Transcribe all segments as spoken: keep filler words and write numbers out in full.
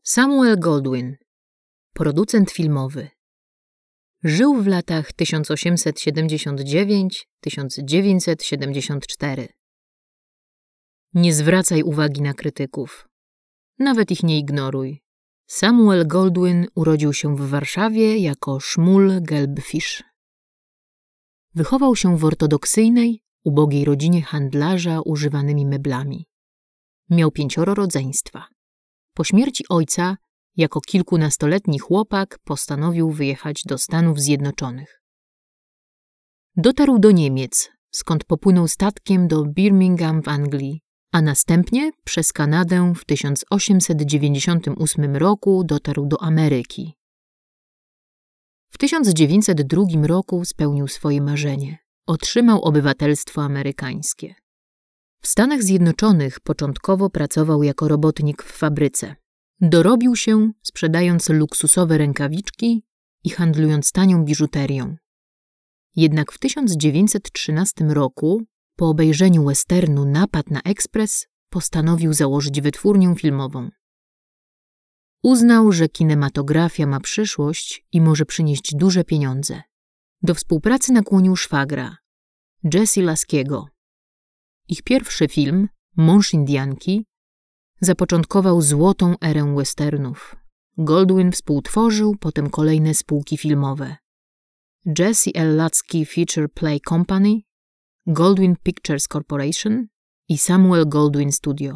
Samuel Goldwyn, producent filmowy. Żył w latach tysiąc osiemset siedemdziesiąt dziewięć do tysiąc dziewięćset siedemdziesiąt cztery. Nie zwracaj uwagi na krytyków. Nawet ich nie ignoruj. Samuel Goldwyn urodził się w Warszawie jako Szmul Gelbfisz. Wychował się w ortodoksyjnej, ubogiej rodzinie handlarza używanymi meblami. Miał pięcioro rodzeństwa. Po śmierci ojca, jako kilkunastoletni chłopak, postanowił wyjechać do Stanów Zjednoczonych. Dotarł do Niemiec, skąd popłynął statkiem do Birmingham w Anglii, a następnie przez Kanadę w tysiąc osiemset dziewięćdziesiątym ósmym roku dotarł do Ameryki. W tysiąc dziewięćset drugim roku spełnił swoje marzenie. Otrzymał obywatelstwo amerykańskie. W Stanach Zjednoczonych początkowo pracował jako robotnik w fabryce. Dorobił się, sprzedając luksusowe rękawiczki i handlując tanią biżuterią. Jednak w tysiąc dziewięćset trzynastym roku, po obejrzeniu westernu Napad na Ekspres, postanowił założyć wytwórnię filmową. Uznał, że kinematografia ma przyszłość i może przynieść duże pieniądze. Do współpracy nakłonił szwagra, Jesse Laskiego. Ich pierwszy film, Mąż Indianki, zapoczątkował złotą erę westernów. Goldwyn współtworzył potem kolejne spółki filmowe. Jesse L. Lasky Feature Play Company, Goldwyn Pictures Corporation i Samuel Goldwyn Studio.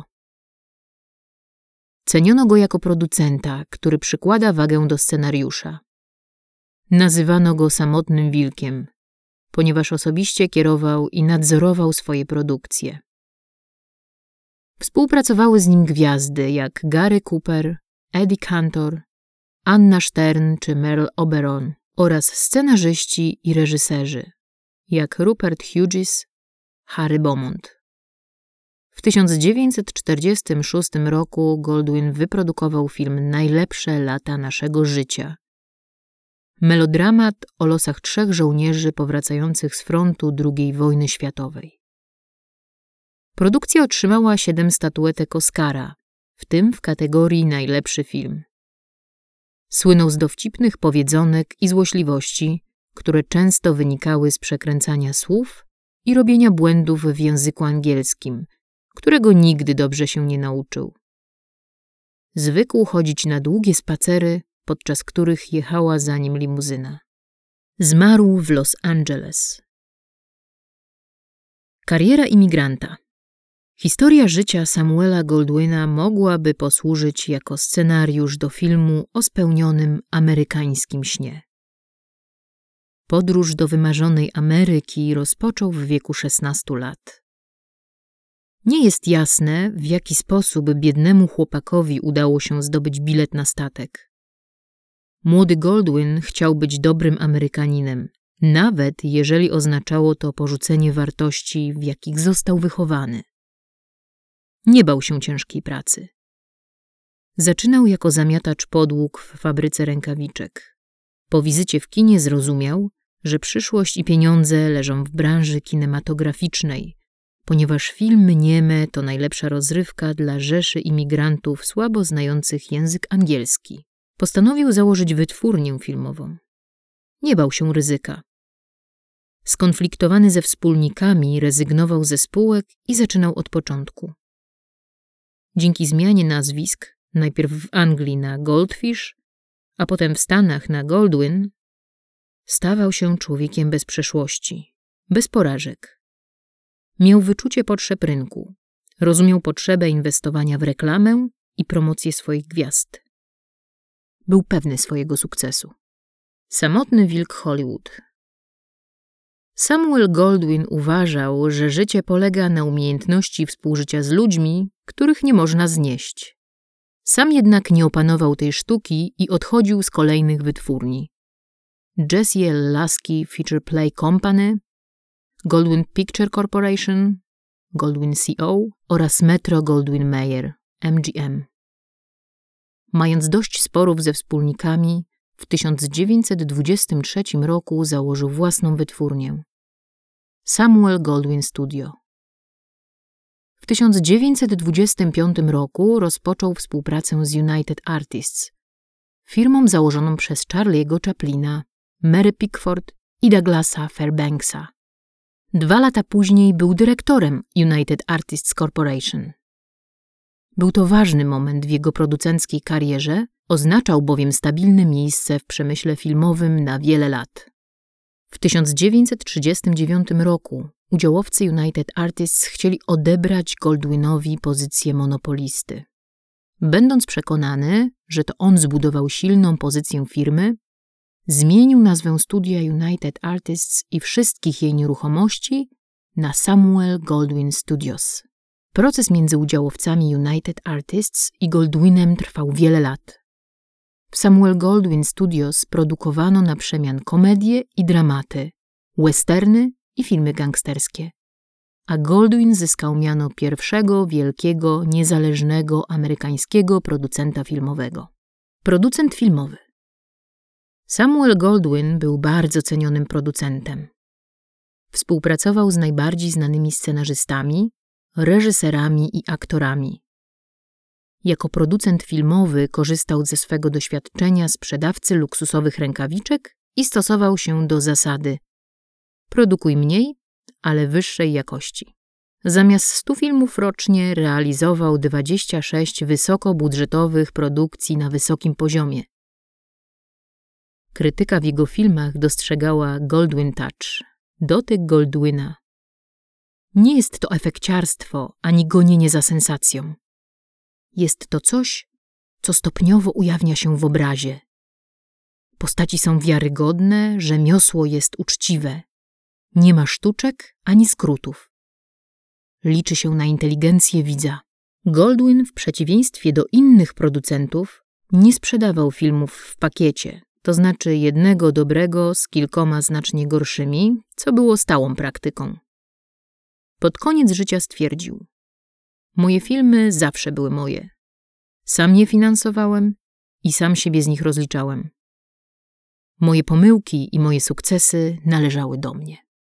Ceniono go jako producenta, który przykłada wagę do scenariusza. Nazywano go samotnym wilkiem, ponieważ osobiście kierował i nadzorował swoje produkcje. Współpracowały z nim gwiazdy jak Gary Cooper, Eddie Cantor, Anna Stern czy Merle Oberon oraz scenarzyści i reżyserzy jak Rupert Hughes, Harry Beaumont. W tysiąc dziewięćset czterdziestym szóstym roku Goldwyn wyprodukował film Najlepsze lata naszego życia. Melodramat o losach trzech żołnierzy powracających z frontu drugiej wojny światowej. Produkcja otrzymała siedem statuetek Oscara, w tym w kategorii Najlepszy film. Słynął z dowcipnych powiedzonek i złośliwości, które często wynikały z przekręcania słów i robienia błędów w języku angielskim, którego nigdy dobrze się nie nauczył. Zwykł chodzić na długie spacery, podczas których jechała za nim limuzyna. Zmarł w Los Angeles. Kariera imigranta. Historia życia Samuela Goldwyna mogłaby posłużyć jako scenariusz do filmu o spełnionym amerykańskim śnie. Podróż do wymarzonej Ameryki rozpoczął w wieku szesnastu lat. Nie jest jasne, w jaki sposób biednemu chłopakowi udało się zdobyć bilet na statek. Młody Goldwyn chciał być dobrym Amerykaninem, nawet jeżeli oznaczało to porzucenie wartości, w jakich został wychowany. Nie bał się ciężkiej pracy. Zaczynał jako zamiatacz podłóg w fabryce rękawiczek. Po wizycie w kinie zrozumiał, że przyszłość i pieniądze leżą w branży kinematograficznej, ponieważ filmy nieme to najlepsza rozrywka dla rzeszy imigrantów słabo znających język angielski. Postanowił założyć wytwórnię filmową. Nie bał się ryzyka. Skonfliktowany ze wspólnikami rezygnował ze spółek i zaczynał od początku. Dzięki zmianie nazwisk, najpierw w Anglii na Goldfish, a potem w Stanach na Goldwyn, stawał się człowiekiem bez przeszłości, bez porażek. Miał wyczucie potrzeb rynku, rozumiał potrzebę inwestowania w reklamę i promocję swoich gwiazd. Był pewny swojego sukcesu. Samotny wilk Hollywood. Samuel Goldwyn uważał, że życie polega na umiejętności współżycia z ludźmi, których nie można znieść. Sam jednak nie opanował tej sztuki i odchodził z kolejnych wytwórni. Jesse L. Lasky Feature Play Company, Goldwyn Picture Corporation, Goldwyn C O oraz Metro-Goldwyn-Mayer, M G M. Mając dość sporów ze wspólnikami, w tysiąc dziewięćset dwudziestym trzecim roku założył własną wytwórnię. Samuel Goldwyn Studio. W tysiąc dziewięćset dwudziestym piątym roku rozpoczął współpracę z United Artists, firmą założoną przez Charlie'ego Chaplina, Mary Pickford i Douglasa Fairbanksa. Dwa lata później był dyrektorem United Artists Corporation. Był to ważny moment w jego producenckiej karierze, oznaczał bowiem stabilne miejsce w przemyśle filmowym na wiele lat. W tysiąc dziewięćset trzydziestym dziewiątym roku udziałowcy United Artists chcieli odebrać Goldwynowi pozycję monopolisty. Będąc przekonany, że to on zbudował silną pozycję firmy, zmienił nazwę studia United Artists i wszystkich jej nieruchomości na Samuel Goldwyn Studios. Proces między udziałowcami United Artists i Goldwynem trwał wiele lat. W Samuel Goldwyn Studios produkowano na przemian komedie i dramaty, westerny i filmy gangsterskie, a Goldwyn zyskał miano pierwszego wielkiego, niezależnego amerykańskiego producenta filmowego. Producent filmowy. Samuel Goldwyn był bardzo cenionym producentem. Współpracował z najbardziej znanymi scenarzystami, reżyserami i aktorami. Jako producent filmowy korzystał ze swego doświadczenia sprzedawcy luksusowych rękawiczek i stosował się do zasady: produkuj mniej, ale wyższej jakości. Zamiast stu filmów rocznie realizował dwadzieścia sześć wysokobudżetowych produkcji na wysokim poziomie. Krytyka w jego filmach dostrzegała Goldwyn Touch, dotyk Goldwyna. Nie jest to efekciarstwo ani gonienie za sensacją. Jest to coś, co stopniowo ujawnia się w obrazie. Postaci są wiarygodne, rzemiosło jest uczciwe. Nie ma sztuczek ani skrótów. Liczy się na inteligencję widza. Goldwyn, w przeciwieństwie do innych producentów, nie sprzedawał filmów w pakiecie, to znaczy jednego dobrego z kilkoma znacznie gorszymi, co było stałą praktyką. Pod koniec życia stwierdził: moje filmy zawsze były moje. Sam je finansowałem i sam siebie z nich rozliczałem. Moje pomyłki i moje sukcesy należały do mnie.